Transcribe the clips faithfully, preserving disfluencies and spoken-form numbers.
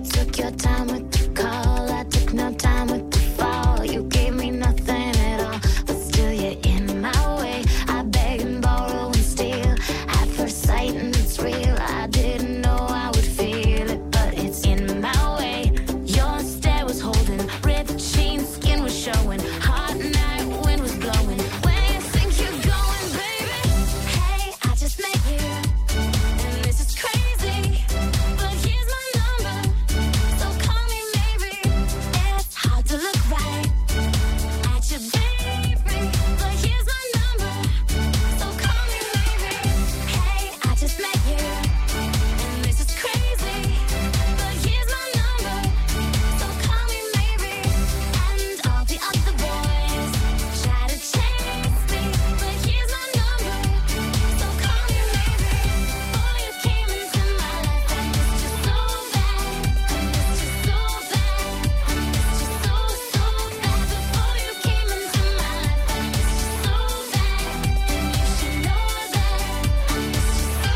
took your time with the call. I took no time with the fall. You gave me nothing at all, but still you're in my way. I beg and borrow and steal at first sight, and it's real. I didn't know I would feel it, but it's in my way. Your stare was holding, ripped jeans, skin was showing. Hot night, wind was blowing. Where you think you're going, baby? Hey, I just met you, and this is crazy, but here's my number, so call me maybe. It's hard to look right at you, baby, but here's my number, so call me maybe. Hey, I just met you, and this is crazy, but here's my number, so call me maybe. And all the other boys try to chase me, but here's my number, so call me maybe. Before you came into my life, I missed you so bad, I missed you so bad, I missed you so, so bad. Before you came into my life, I missed you so bad, and you should know that I missed you so,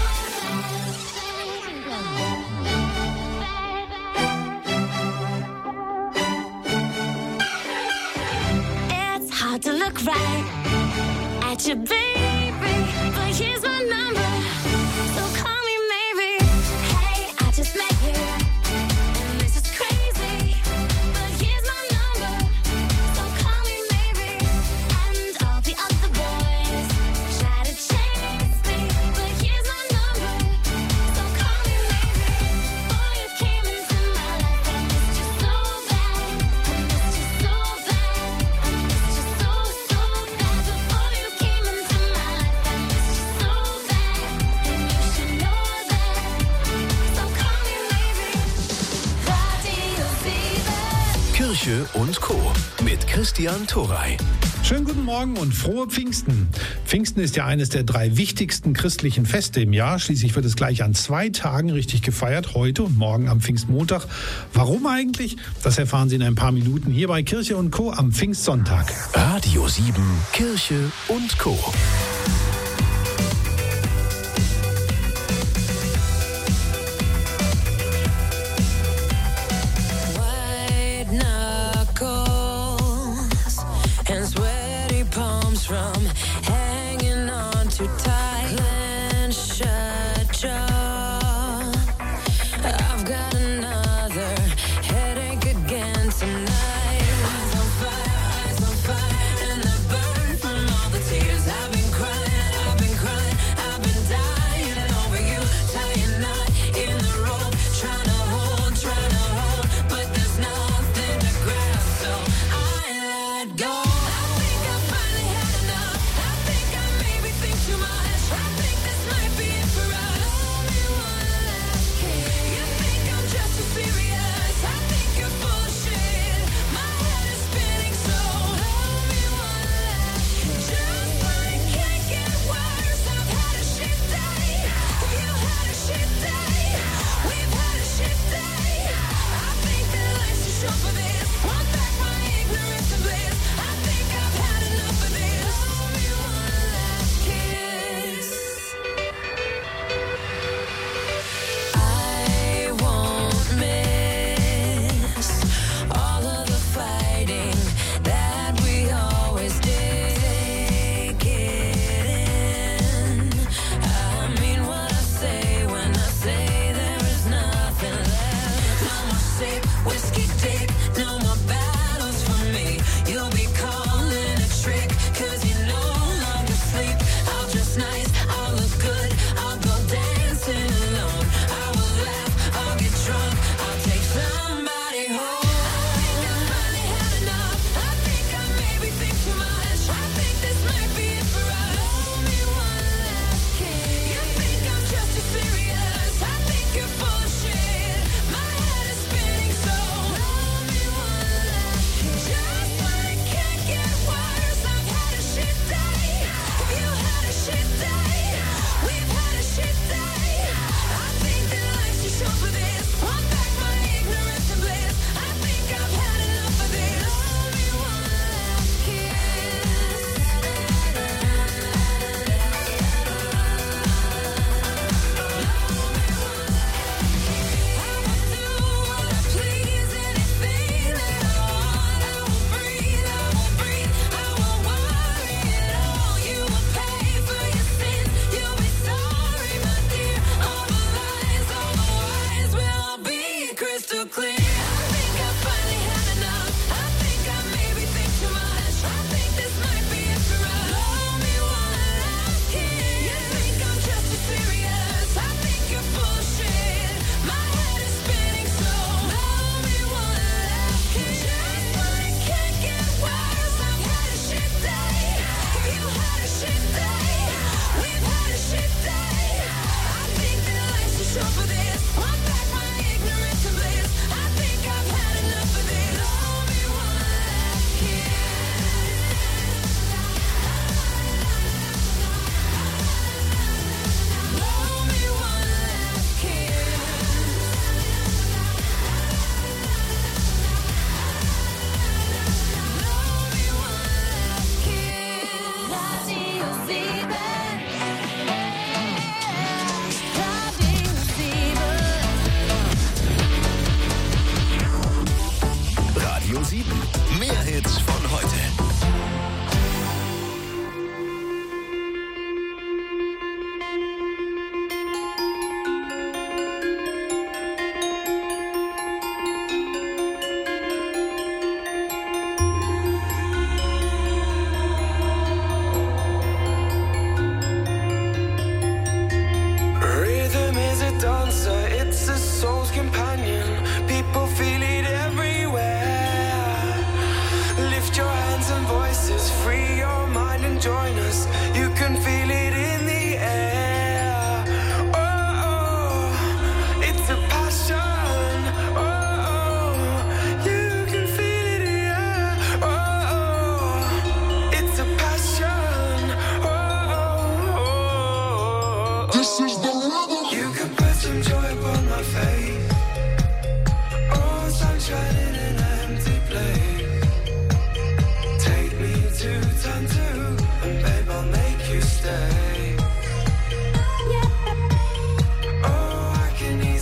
so bad. It's hard to look right at you, baby, but here's my number, so call me maybe. Hey, I just met you, and this is crazy, but here's my number, so call me maybe. And all the other boys try to chase me, but here's my number, so call me maybe. Before you came into my life, I missed you so bad, I missed you so bad, I missed you so, so bad. Before you came into my life, I missed you so bad, and you should know that, so call me maybe. Radio sieben. Kirche und Co. mit Christian Torey. Schönen guten Morgen und frohe Pfingsten. Pfingsten ist ja eines der drei wichtigsten christlichen Feste im Jahr. Schließlich wird es gleich an zwei Tagen richtig gefeiert, heute und morgen am Pfingstmontag. Warum eigentlich? Das erfahren Sie in ein paar Minuten hier bei Kirche und Co. am Pfingstsonntag. Radio sieben, Kirche und Co. White knuckles and sweaty palms from hanging on too tight. Clenched shut jaw. I've got another headache again tonight. Eyes on fire, eyes on fire, and the burn from all the tears I've been crying.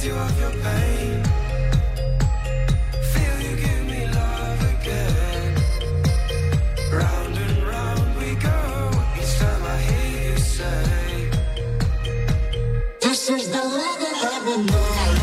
you of your pain. Feel you give me love again. Round and round we go. Each time I hear you say, this is the rhythm of the night.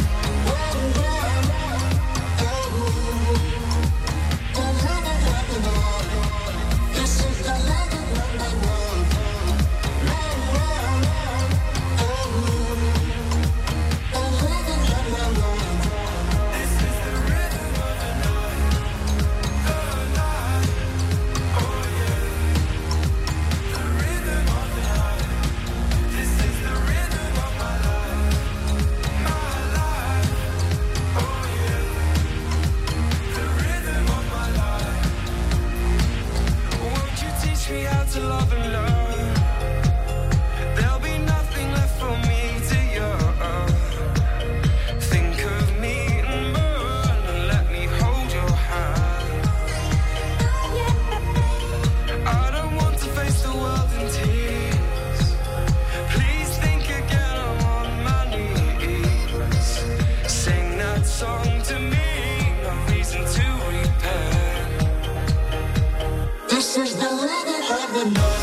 To love and love, there'll be nothing left for me to you. Think of me and burn and let me hold your hand. I don't want to face the world in tears. Please think again, I'm on my knees. Sing that song to me, no reason to repent. This is the rhythm of the night.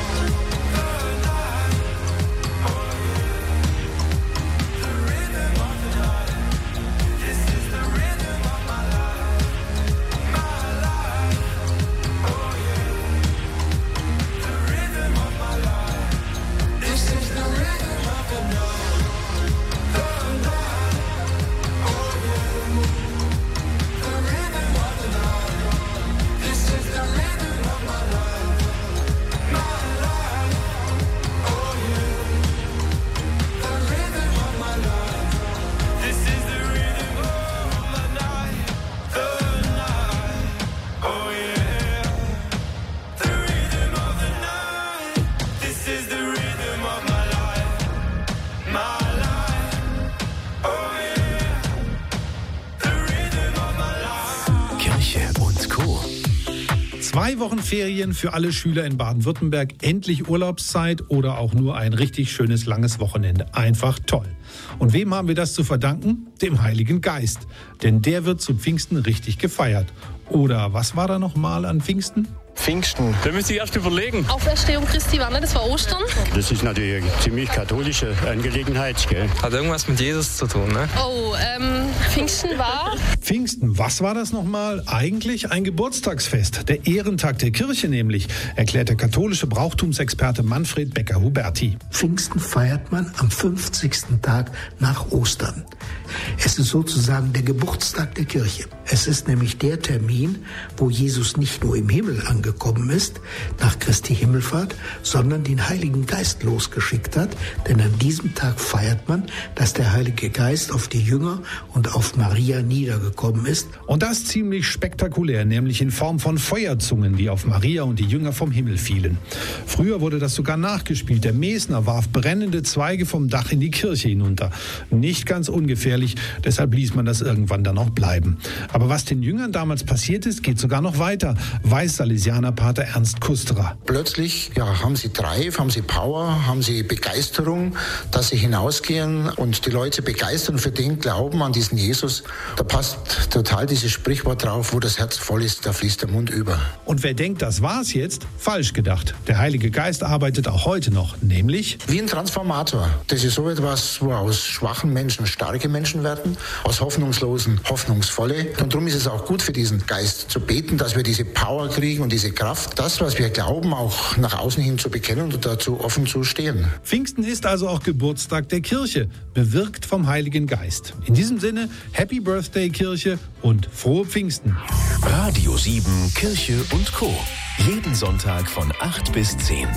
Zwei Wochen Ferien für alle Schüler in Baden-Württemberg, endlich Urlaubszeit oder auch nur ein richtig schönes langes Wochenende. Einfach toll. Und wem haben wir das zu verdanken? Dem Heiligen Geist. Denn der wird zu Pfingsten richtig gefeiert. Oder was war da noch mal an Pfingsten? Pfingsten. Da müsste ich erst überlegen. Auferstehung Christi, wann? Das war Ostern. Das ist natürlich eine ziemlich katholische Angelegenheit, gell? Hat irgendwas mit Jesus zu tun, ne? Oh, ähm, Pfingsten war... Pfingsten, was war das nochmal? Eigentlich ein Geburtstagsfest. Der Ehrentag der Kirche nämlich, erklärt der katholische Brauchtumsexperte Manfred Becker-Huberti. Pfingsten feiert man am fünfzigsten Tag nach Ostern. Es ist sozusagen der Geburtstag der Kirche. Es ist nämlich der Termin, wo Jesus nicht nur im Himmel angekommen ist, nach Christi Himmelfahrt, sondern den Heiligen Geist losgeschickt hat. Denn an diesem Tag feiert man, dass der Heilige Geist auf die Jünger und auf Maria niedergekommen ist. Und das ziemlich spektakulär, nämlich in Form von Feuerzungen, die auf Maria und die Jünger vom Himmel fielen. Früher wurde das sogar nachgespielt. Der Mesner warf brennende Zweige vom Dach in die Kirche hinunter. Nicht ganz ungefährlich, deshalb ließ man das irgendwann dann auch bleiben. Aber was den Jüngern damals passiert ist, geht sogar noch weiter, weiß Salesianerpater Ernst Kusterer. Plötzlich ja, haben sie Drive, haben sie Power, haben sie Begeisterung, dass sie hinausgehen und die Leute begeistern für den Glauben an diesen Jesus. Da passt total dieses Sprichwort drauf, wo das Herz voll ist, da fließt der Mund über. Und wer denkt, das war's jetzt, falsch gedacht. Der Heilige Geist arbeitet auch heute noch, nämlich wie ein Transformator. Das ist so etwas, wo aus schwachen Menschen starke Menschen werden, aus hoffnungslosen hoffnungsvolle. Und darum ist es auch gut für diesen Geist zu beten, dass wir diese Power kriegen und diese Kraft, das, was wir glauben, auch nach außen hin zu bekennen und dazu offen zu stehen. Pfingsten ist also auch Geburtstag der Kirche, bewirkt vom Heiligen Geist. In diesem Sinne, Happy Birthday Kirche und frohe Pfingsten. Radio sieben, Kirche und Co. Jeden Sonntag von acht bis zehn.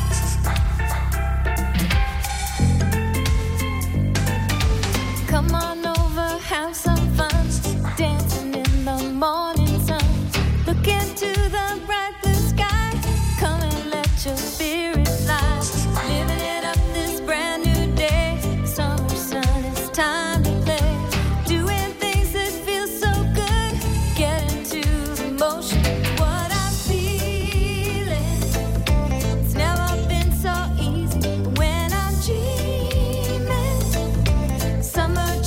Come on over, have some fun, dancing in the morning sun. Look into the bright blue sky, come and let your spirit fly. Living it up this brand new day, summer sun, it's time to play. Doing things that feel so good, get into the motion. What I'm feeling, it's never been so easy. When I'm dreaming, summer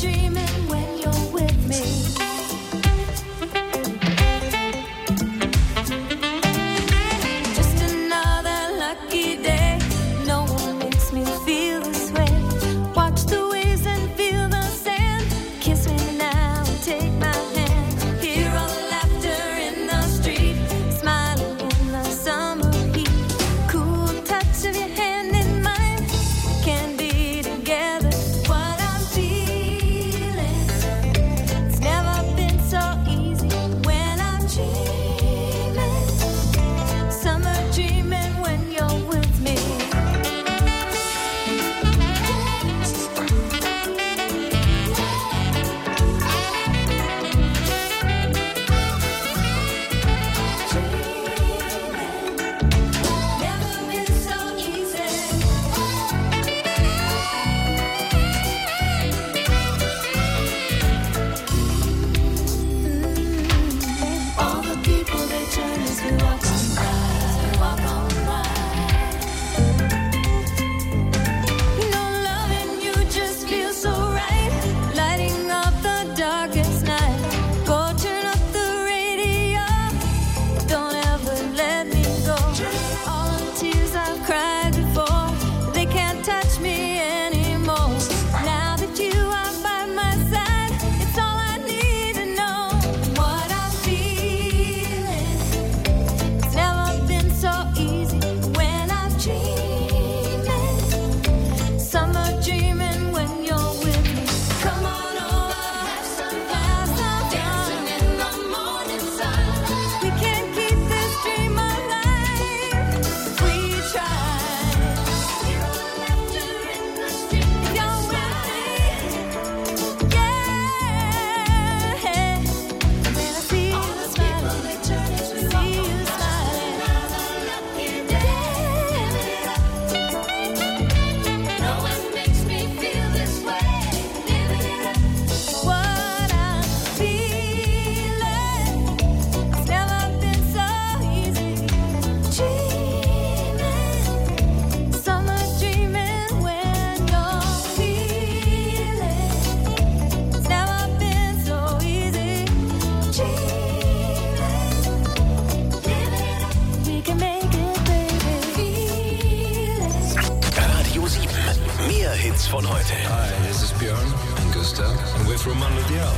Costa and we're from Mando Diao.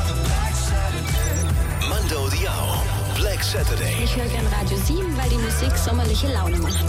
Mando Diao, Black Saturday. Ich höre gern Radio sieben, weil die Musik sommerliche Laune macht.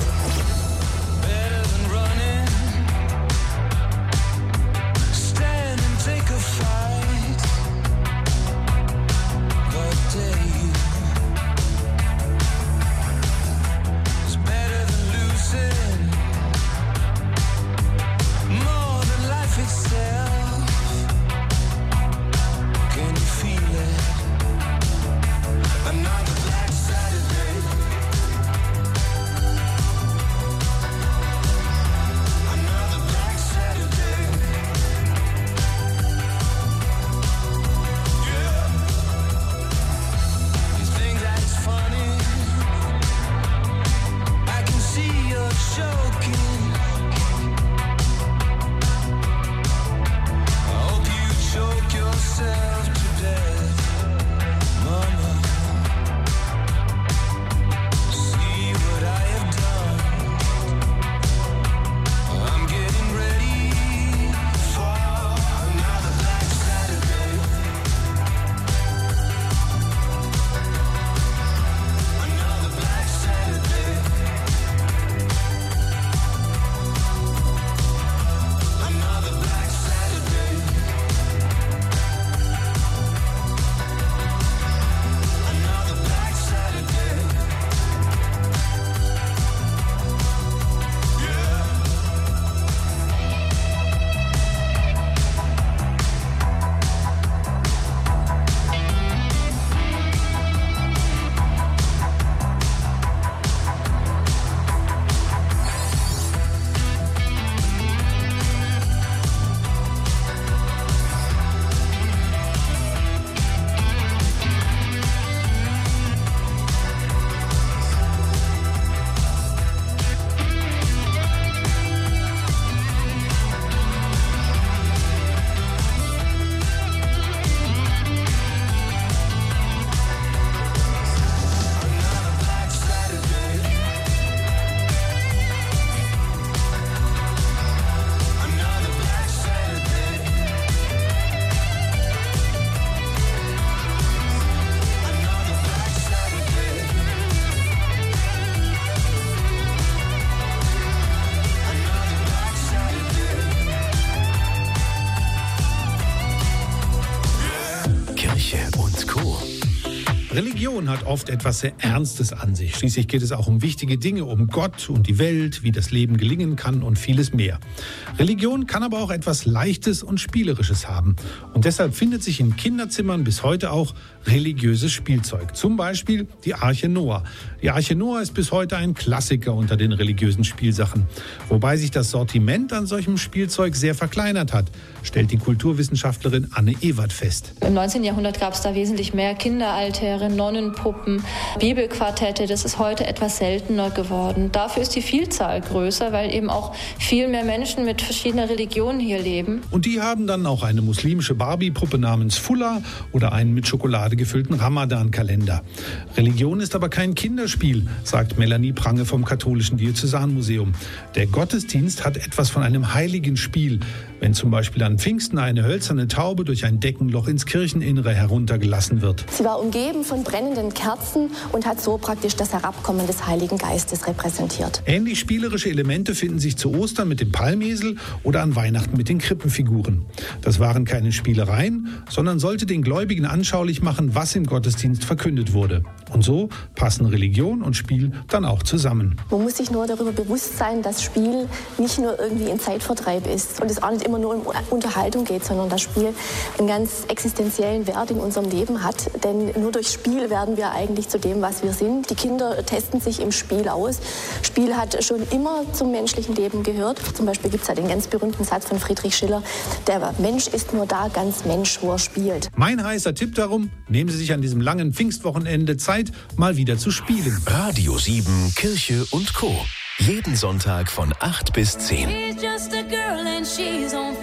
Religion hat oft etwas sehr Ernstes an sich. Schließlich geht es auch um wichtige Dinge, um Gott und die Welt, wie das Leben gelingen kann und vieles mehr. Religion kann aber auch etwas Leichtes und Spielerisches haben. Und deshalb findet sich in Kinderzimmern bis heute auch religiöses Spielzeug. Zum Beispiel die Arche Noah. Die Arche Noah ist bis heute ein Klassiker unter den religiösen Spielsachen. Wobei sich das Sortiment an solchem Spielzeug sehr verkleinert hat, stellt die Kulturwissenschaftlerin Anne Ewert fest. Im neunzehnten Jahrhundert gab es da wesentlich mehr Kinderaltäre, Nonnenpuppen, Bibelquartette. Das ist heute etwas seltener geworden. Dafür ist die Vielzahl größer, weil eben auch viel mehr Menschen mit verschiedener Religion hier leben. Und die haben dann auch eine muslimische Barbie-Puppe namens Fulla oder einen mit Schokolade gefüllten Ramadan-Kalender. Religion ist aber kein Kinderspiel, sagt Melanie Prange vom Katholischen Diözesanmuseum. Der Gottesdienst hat etwas von einem heiligen Spiel. Wenn zum Beispiel an Pfingsten eine hölzerne Taube durch ein Deckenloch ins Kircheninnere heruntergelassen wird. Sie war umgeben von brennenden Kerzen und hat so praktisch das Herabkommen des Heiligen Geistes repräsentiert. Ähnlich spielerische Elemente finden sich zu Ostern mit dem Palmesel oder an Weihnachten mit den Krippenfiguren. Das waren keine Spielereien, sondern sollte den Gläubigen anschaulich machen, was im Gottesdienst verkündet wurde. Und so passen Religion und Spiel dann auch zusammen. Man muss sich nur darüber bewusst sein, dass Spiel nicht nur irgendwie ein Zeitvertreib ist und es auch nicht immer nur um Unterhaltung geht, sondern das Spiel einen ganz existenziellen Wert in unserem Leben hat. Denn nur durch Spiel werden wir eigentlich zu dem, was wir sind. Die Kinder testen sich im Spiel aus. Spiel hat schon immer zum menschlichen Leben gehört. Zum Beispiel gibt es ja den ganz berühmten Satz von Friedrich Schiller: Der Mensch ist nur da ganz Mensch, wo er spielt. Mein heißer Tipp darum: Nehmen Sie sich an diesem langen Pfingstwochenende Zeit, mal wieder zu spielen. Radio sieben, Kirche und Co. Jeden Sonntag von acht bis zehn. She's just a girl and she's on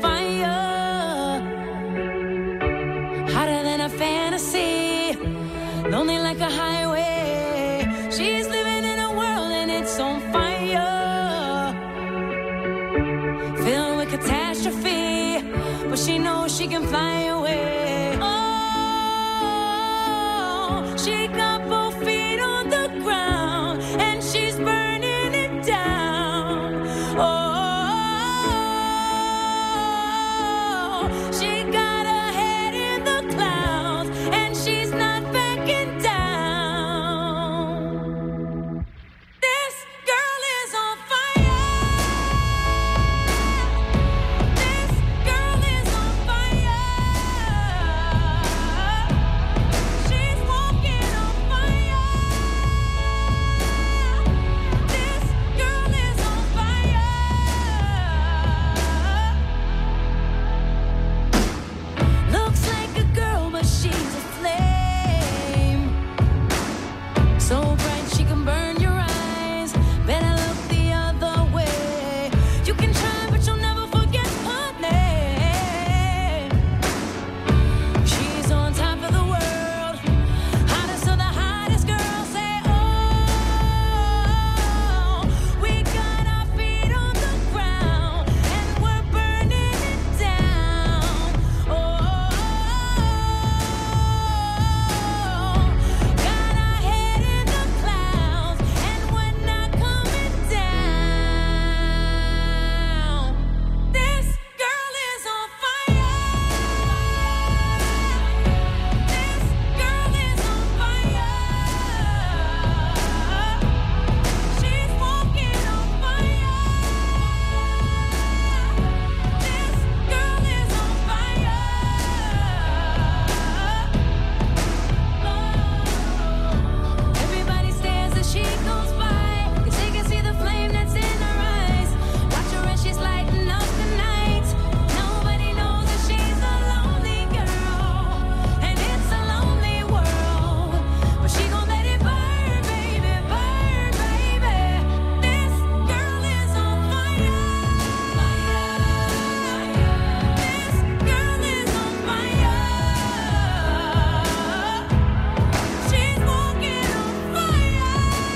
fire. Hotter than a fantasy. Lonely like a highway. She's living in a world and it's on fire. Filled with catastrophe. But she knows she can fly away. Oh, she got both feet on the ground and she's burning it down. Oh, she got her head in the clouds and she's not backing down. This girl is on fire. This girl is on fire. She's walking on fire. This girl is on fire. Looks like a girl, but she's a flame. So bright she can burn your eyes. Better look the other way. You can try, but you'll never forget her name. She's on top of the world, hottest of the hottest girls. Say, oh, we got our feet on the ground and we're burning it down. Oh, got our head in the clouds and we're not coming down. This girl is on fire. This girl is on fire. She's walking on fire. This girl is on fire. Everybody stares as she goes by, 'cause they can see the flame that's in her eyes. Watch her as she's lighting up the night. Nobody knows that she's a lonely girl, and it's a lonely world. But she gon' let it burn, baby, burn, baby. This girl is on fire. This girl is on fire. She's walking on fire.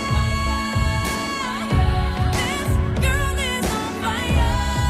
This girl is on fire.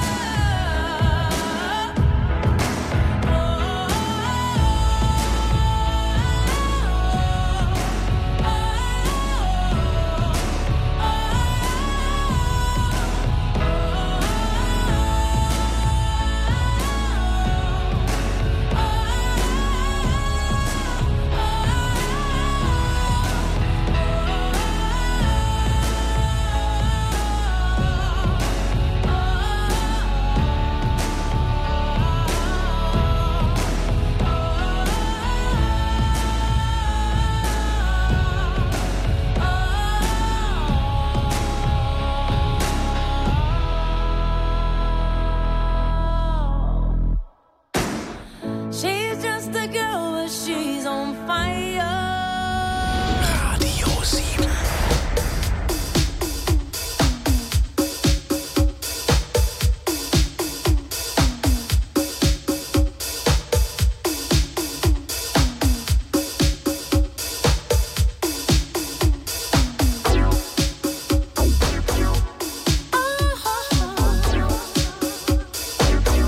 She's just a girl, but she's on fire. Radio sieben.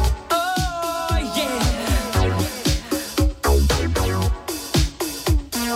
Oh yeah.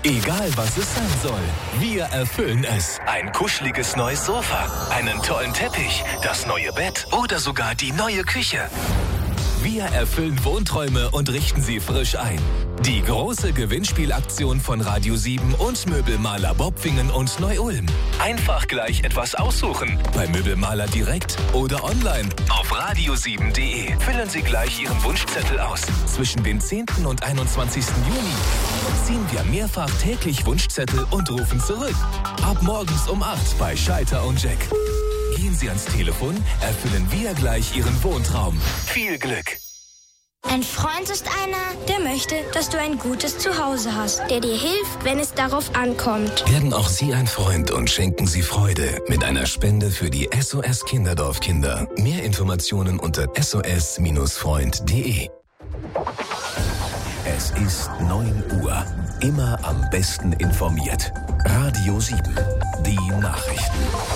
Egal was es sein soll, wir erfüllen es. Ein kuscheliges neues Sofa, einen tollen Teppich, das neue Bett oder sogar die neue Küche. Wir erfüllen Wohnträume und richten sie frisch ein. Die große Gewinnspielaktion von Radio sieben und Möbelmaler Bobfingen und Neu-Ulm. Einfach gleich etwas aussuchen. Bei Möbelmaler direkt oder online auf radio sieben punkt de. Füllen Sie gleich Ihren Wunschzettel aus. Zwischen dem zehnten und einundzwanzigsten Juni ziehen wir mehrfach täglich Wunschzettel und rufen zurück. Ab morgens um acht bei Schalter und Jack. Gehen Sie ans Telefon, erfüllen wir gleich Ihren Wohntraum. Viel Glück! Ein Freund ist einer, der möchte, dass du ein gutes Zuhause hast, der dir hilft, wenn es darauf ankommt. Werden auch Sie ein Freund und schenken Sie Freude mit einer Spende für die S O S Kinderdorfkinder. Mehr Informationen unter s o s Freund punkt de. Es ist neun Uhr. Immer am besten informiert. Radio sieben. Die Nachrichten.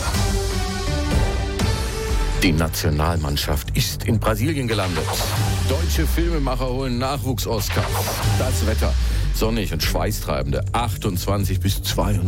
Die Nationalmannschaft ist in Brasilien gelandet. Deutsche Filmemacher holen Nachwuchs-Oscars. Das Wetter sonnig und schweißtreibende achtundzwanzig bis zweiunddreißig